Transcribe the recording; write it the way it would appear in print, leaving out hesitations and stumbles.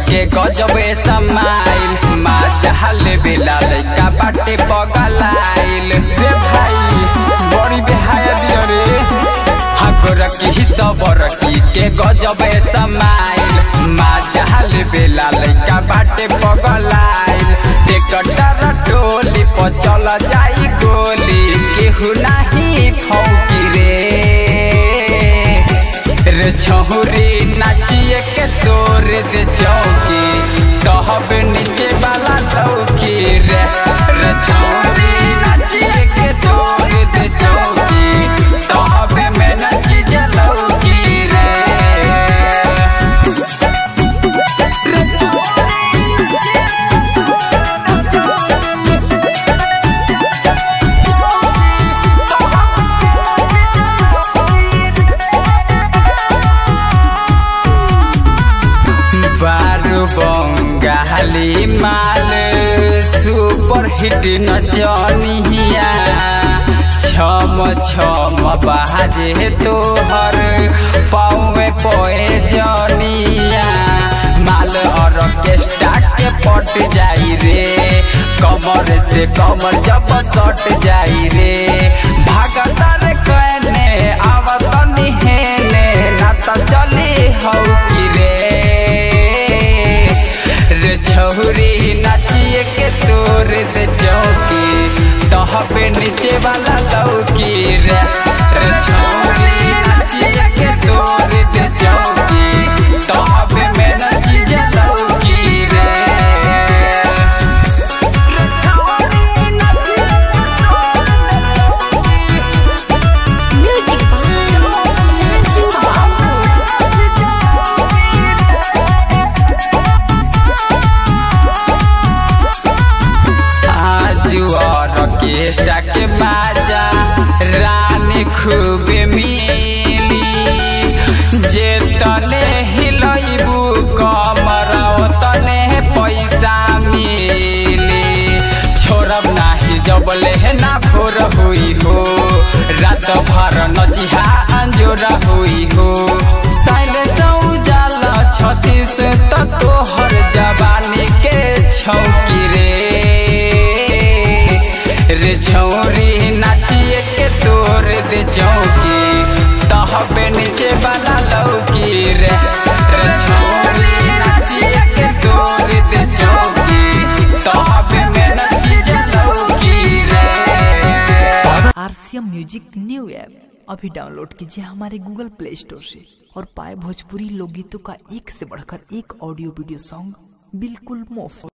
के गजबे समाइल माँ चाहल बेला लइका बाटे पगलाइल रे भाई बड़ी बेहाया दियो रे गोरकी हित बरकी के गजबे समाइल माँ चाहल बेला लइका बाटे पगलाइल टेकटर टोली पर चल जाई गोली केहू नहीं फौकी रे छहुरी नाचिए के तोर दे चौकी कहब नीचे वाला लौकी रे छहुरी नाचिए के तोर दे चौकी कहब में नची लौकी रे बंगाली माल सुपर हिट नचनिया छम छम बाजे तोहर पाँव में पोए जनिया माल ऑर्केस्ट्रा के पट जाई रे कमर से कमर जब सट जाई रे भागतर कहने आवत निहेने ना तो चली हौ की रे छहुरी नाचिए के तोर दे चौकी तहबे नीचे वाला लौकी रे छहुरी नाचिए के तोर दे चौकी तहबे में नची लौकी रे ऑर्केस्ट्रा के बाजा रानी खूब मिली जे तने हिलैबू कमर तने पैसा मिली छोड़ब नाही जबले ना भोर हुई हो रात भर नचिहा अंजोर हुई हो साइले उजाल 36 तो तोहर जवानी के छौकी रे छौरी नाचिए के तोर दे चौकी तहबे नीचे वाला लौकी रे छौरी नाचिए के तोर दे चौकी तहबे में नची लौकी रे। RCM म्यूजिक न्यू ऐप अभी डाउनलोड कीजिए हमारे गूगल प्ले स्टोर से और पाए भोजपुरी लोकगीतों का एक से बढ़कर एक ऑडियो वीडियो सॉन्ग बिल्कुल मुफ्त।